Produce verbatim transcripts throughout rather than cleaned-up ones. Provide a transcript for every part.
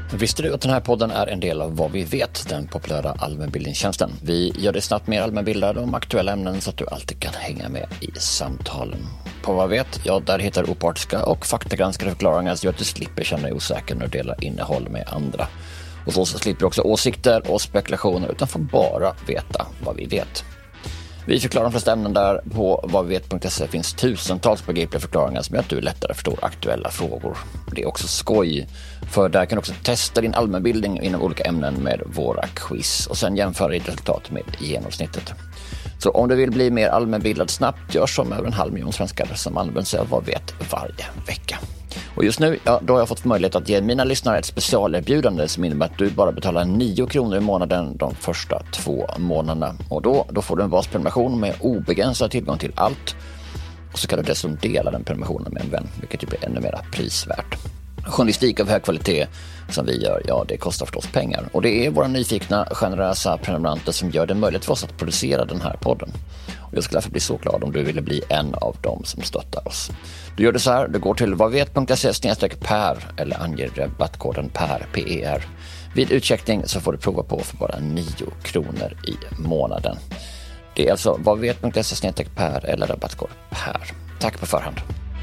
Visste du att den här podden är en del av Vad vi vet, den populära allmänbildningstjänsten? Vi gör det snabbt mer allmänbildade om aktuella ämnen så att du alltid kan hänga med i samtalen. På Vad vi vet, ja, där hittar du opartiska och faktagranskade förklaringar så att du slipper känna dig osäker när du delar innehåll med andra. Och så slipper du också åsikter och spekulationer utan får bara veta vad vi vet. Vi förklarar de flesta ämnen där. På vad vi vet punkt se finns tusentals begripliga förklaringar som gör att du lättare förstår aktuella frågor. Det är också skoj, för där kan du också testa din allmänbildning inom olika ämnen med våra quiz och sen jämföra ditt resultat med genomsnittet. Så om du vill bli mer allmänbildad snabbt, gör som över en halv miljon svenskar som använder sig av Vad vi vet varje vecka. Och just nu, ja, då har jag fått möjlighet att ge mina lyssnare ett specialerbjudande som innebär att du bara betalar nio kronor i månaden de första två månaderna. Och då, då får du en vasprenumeration med obegränsad tillgång till allt. Och så kan du dessutom dela den prenumerationen med en vän, vilket ju blir ännu mer prisvärt. Journalistik av hög kvalitet som vi gör, ja, det kostar förstås pengar. Och det är våra nyfikna, generösa prenumeranter som gör det möjligt för oss att producera den här podden. Och jag skulle därför bli så glad om du ville bli en av dem som stöttar oss. Du gör det så här, du går till vadvet punkt se snedstreck per eller anger rabattkoden PER, P E R. Vid utcheckning så får du prova på för bara nio kronor i månaden. Det är alltså vadvet punkt se snedstreck per eller rabattkod PER. Tack på förhand.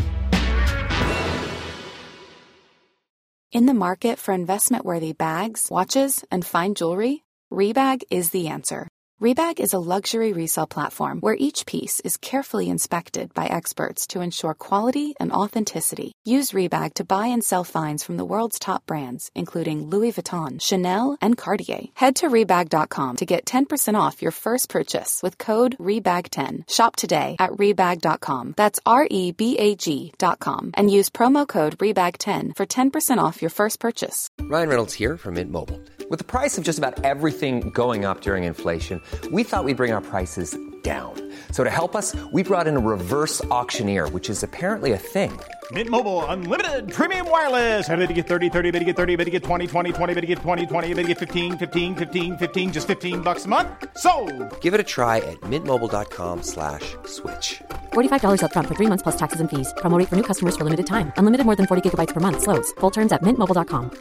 In the market for investment-worthy bags, watches, and fine jewelry, Rebag is the answer. Rebag is a luxury resale platform where each piece is carefully inspected by experts to ensure quality and authenticity. Use Rebag to buy and sell finds from the world's top brands, including Louis Vuitton, Chanel, and Cartier. Head to rebag dot com to get ten percent off your first purchase with code rebag ten. Shop today at rebag dot com. That's R E B A G dot com. And use promo code rebag ten for ten percent off your first purchase. Ryan Reynolds here from Mint Mobile. With the price of just about everything going up during inflation, we thought we'd bring our prices down. So to help us, we brought in a reverse auctioneer, which is apparently a thing. Mint Mobile Unlimited Premium Wireless. How to get thirty, thirty, how to get thirty, how to get twenty, twenty, twenty, how to get twenty, twenty, how to get fifteen, fifteen, fifteen, fifteen, just fifteen bucks a month? Sold! Give it a try at mintmobile.com slash switch. forty-five dollars up front for three months plus taxes and fees. Promo rate for new customers for limited time. Unlimited more than forty gigabytes per month. Slows full terms at mint mobile dot com.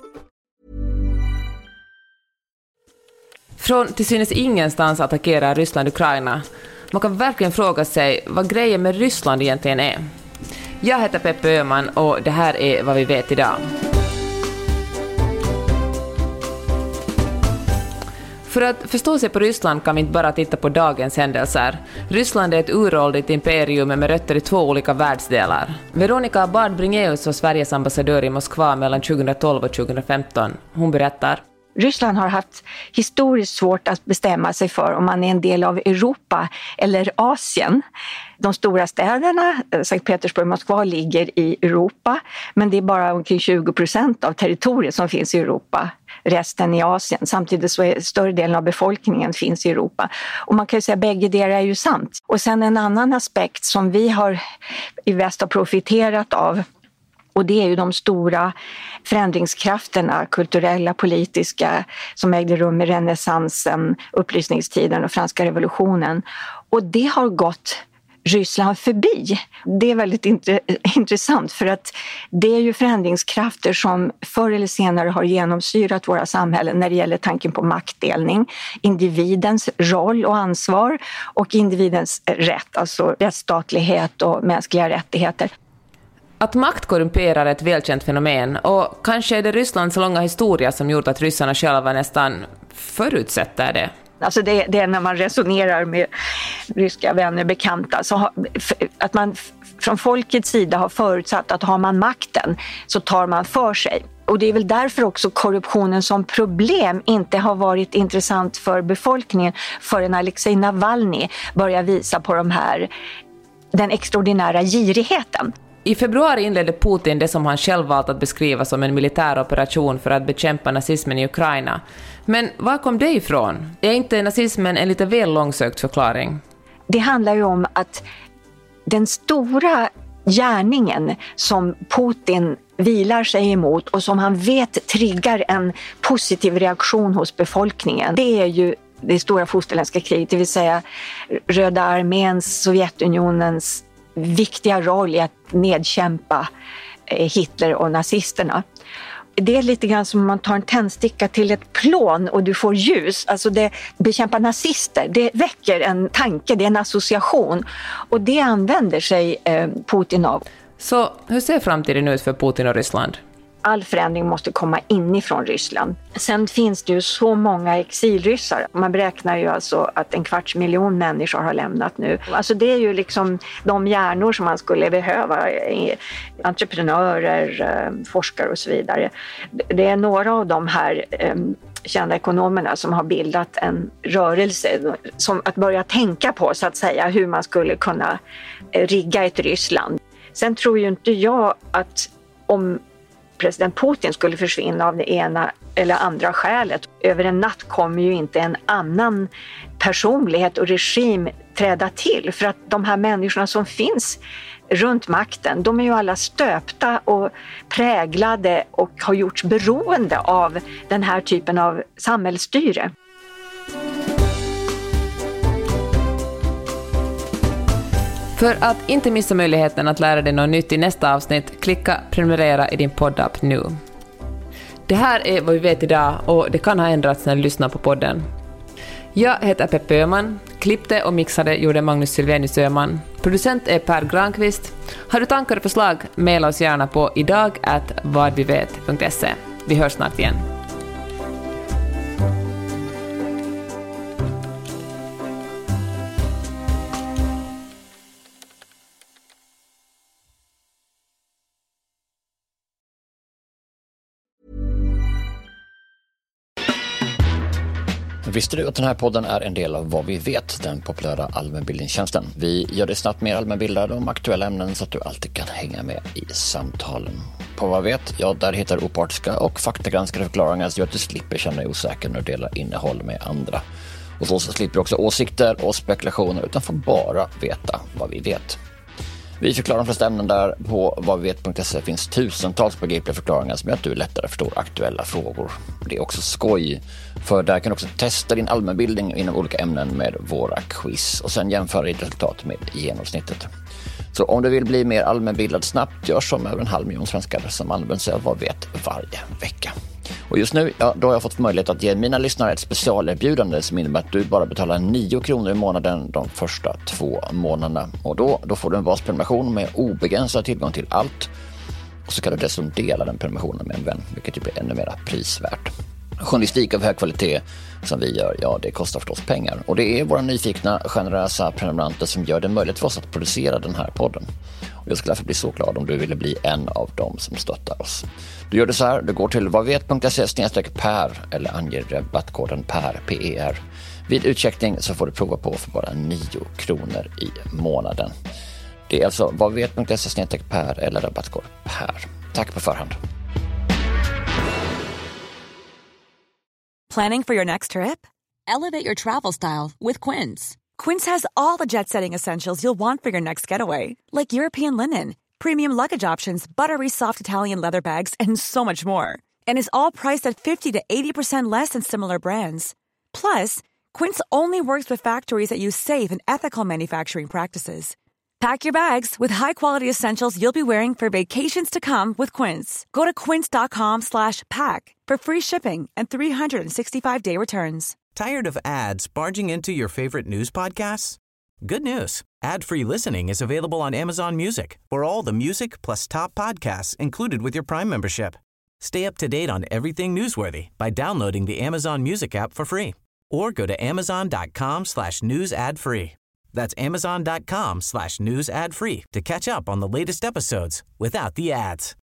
Från till synes ingenstans attackerar Ryssland Ukraina. Man kan verkligen fråga sig vad grejen med Ryssland egentligen är. Jag heter Peppe Öhman och det här är vad vi vet idag. För att förstå sig på Ryssland kan vi inte bara titta på dagens händelser. Ryssland är ett uråldrigt imperium med rötter i två olika världsdelar. Veronica Bard-Bringéus var Sveriges ambassadör i Moskva mellan tjugohundratolv och tjugohundrafemton. Hon berättar. Ryssland har haft historiskt svårt att bestämma sig för om man är en del av Europa eller Asien. De stora städerna, Sankt Petersburg och Moskva, ligger i Europa, men det är bara omkring tjugo procent av territoriet som finns i Europa. Resten i Asien. Samtidigt så är större delen av befolkningen finns i Europa. Och man kan ju säga att bägge delar är ju sant. Och sen en annan aspekt som vi har i väst har profiterat av, och det är ju de stora förändringskrafterna, kulturella, politiska, som ägde rum i renässansen, upplysningstiden och franska revolutionen. Och det har gått Ryssland förbi. Det är väldigt int- intressant för att det är ju förändringskrafter som förr eller senare har genomsyrat våra samhällen när det gäller tanken på maktdelning, individens roll och ansvar och individens rätt, alltså rättsstatlighet och mänskliga rättigheter. Att makt korrumperar är ett välkänt fenomen och kanske är det Rysslands långa historia som gjort att ryssarna själva nästan förutsätter det. Alltså det, det är när man resonerar med ryska vänner, bekanta, så har, att man från folkets sida har förutsatt att har man makten så tar man för sig. Och det är väl därför också korruptionen som problem inte har varit intressant för befolkningen förrän Alexej Navalny börjar visa på de här, den extraordinära girigheten. I februari inledde Putin det som han själv valt att beskriva som en militär operation för att bekämpa nazismen i Ukraina. Men var kom det ifrån? Är inte nazismen en lite väl långsökt förklaring? Det handlar ju om att den stora gärningen som Putin vilar sig emot och som han vet triggar en positiv reaktion hos befolkningen, det är ju det stora fosterländska kriget, det vill säga Röda arméns, Sovjetunionens viktiga roll i att nedkämpa Hitler och nazisterna. Det är lite grann som om man tar en tändsticka till ett plån och du får ljus. Alltså det bekämpar nazister. Det väcker en tanke, det är en association. Och det använder sig eh, Putin av. Så hur ser framtiden ut för Putin och Ryssland? All förändring måste komma inifrån Ryssland. Sen finns det ju så många exilryssar. Man beräknar ju alltså att en kvarts miljon människor har lämnat nu. Alltså det är ju liksom de hjärnor som man skulle behöva. Entreprenörer, forskare och så vidare. Det är några av de här kända ekonomerna som har bildat en rörelse som att börja tänka på, så att säga, hur man skulle kunna rigga ett Ryssland. Sen tror ju inte jag att om president Putin skulle försvinna av det ena eller andra skälet, över en natt kommer ju inte en annan personlighet och regim träda till. För att de här människorna som finns runt makten, de är ju alla stöpta och präglade och har gjorts beroende av den här typen av samhällsstyre. För att inte missa möjligheten att lära dig något nytt i nästa avsnitt, klicka prenumerera i din poddapp nu. Det här är vad vi vet idag och det kan ha ändrats när du lyssnar på podden. Jag heter Peppe Öhman, klippte och mixade gjorde Magnus Sylvenius Öhman. Producent är Per Granqvist. Har du tankar och förslag, mejla oss gärna på idag at vadvivet punkt se. Vi hörs snart igen. Visste du att den här podden är en del av Vad vi vet, den populära allmänbildningstjänsten? Vi gör det snabbt mer allmänbildad om aktuella ämnen så att du alltid kan hänga med i samtalen. På Vad vi vet, ja, där hittar du opartiska och faktagranskade förklaringar så att du slipper känna dig osäker när du delar innehåll med andra. Och så, så slipper du också åsikter och spekulationer utan får bara veta vad vi vet. Vi förklarar de flesta ämnen där. På vadvivet punkt se finns tusentals begripliga förklaringar som gör att du lättare förstår aktuella frågor. Det är också skoj, för där kan du också testa din allmänbildning inom olika ämnen med våra quiz och sen jämföra ditt resultat med genomsnittet. Så om du vill bli mer allmänbildad snabbt, gör som över en halv miljon svenskar som använder sig av Vad vet varje vecka. Och just nu, ja, då har jag fått möjlighet att ge mina lyssnare ett specialerbjudande som innebär att du bara betalar nio kronor i månaden de första två månaderna. Och då, då får du en basprenumeration med obegränsad tillgång till allt. Och så kan du dessutom dela den prenumerationen med en vän, vilket ju blir ännu mer prisvärt. Journalistik av hög kvalitet som vi gör, ja, det kostar förstås pengar. Och det är våra nyfikna, generösa prenumeranter som gör det möjligt för oss att producera den här podden. Och jag skulle därför bli så glad om du ville bli en av dem som stöttar oss. Du gör det så här, du går till vadvivet punkt se snedstreck per eller anger rabattkoden PER, P E R. Vid utcheckning så får du prova på för bara nio kronor i månaden. Det är alltså vadvivet punkt se snedstreck per eller rabattkod PER. Tack på förhand. Planning for your next trip? Elevate your travel style with Quince. Quince has all the jet-setting essentials you'll want for your next getaway, like European linen, premium luggage options, buttery soft Italian leather bags, and so much more. And is all priced at fifty to eighty percent less than similar brands. Plus, Quince only works with factories that use safe and ethical manufacturing practices. Pack your bags with high-quality essentials you'll be wearing for vacations to come with Quince. Go to quince.com slash pack for free shipping and three sixty-five day returns. Tired of ads barging into your favorite news podcasts? Good news. Ad-free listening is available on Amazon Music for all the music plus top podcasts included with your Prime membership. Stay up to date on everything newsworthy by downloading the Amazon Music app for free or go to amazon.com slash news ad free. That's amazon.com slash news ad free to catch up on the latest episodes without the ads.